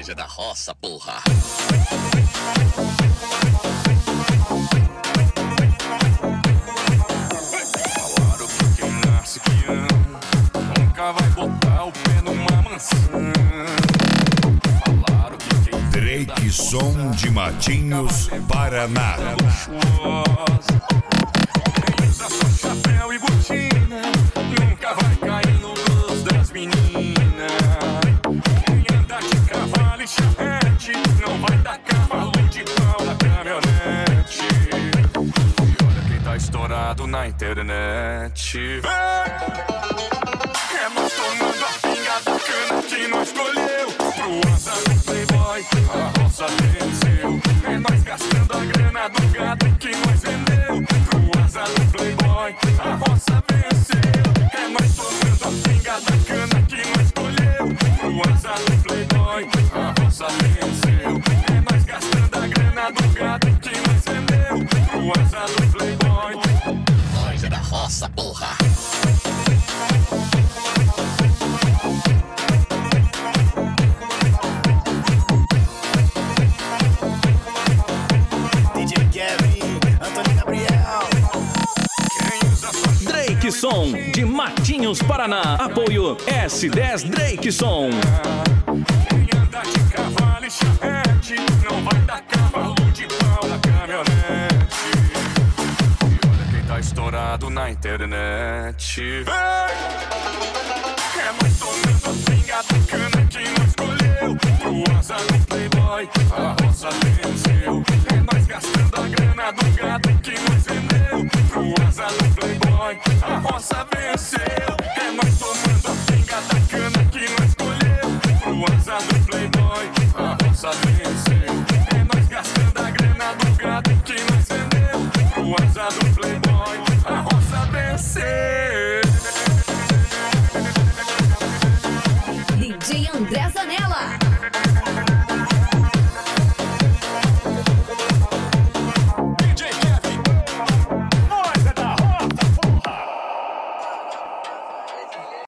Nós é da roça, porra. Falaram que quem nasce piano nunca vai botar o pé numa maçã. Falaram que quem Drake Som de Matinhos, Paraná. Quem usa só chapéu e botina nunca vai cair no gosto das meninas. Quem anda de cavalo e charrete não vai dar cavalo de pau na caminhonete. E olha quem tá estourado na internet. É nós tomando a pinga da cana que nós escolheu. Pro asa do Playboy, a roça venceu. É nós gastando a grana do gado que nós vendeu. Pro asa do Playboy, a roça venceu. É nós tomando a pinga da cana que nós escolheu. Pro asa do Playboy, a roça venceu. É nós gastando a grana do gado que nós vendeu. Pro asa do Playboy. Nós é da roça, porra. DJ Kevin, Antônio Gabriel. Drake Som de Matinhos, Paraná. Apoio S10 Drake Som. Quem anda de cavalo e charrete não vai dar cavalo de pau na caminhonete. E olha quem tá estourado na internet. É nós tomando a pinga da cana que nós escolheu. Pro asa do Playboy, a roça venceu. É nós gastando a grana do gado que nós vendeu. Pro asa do Playboy, a roça venceu.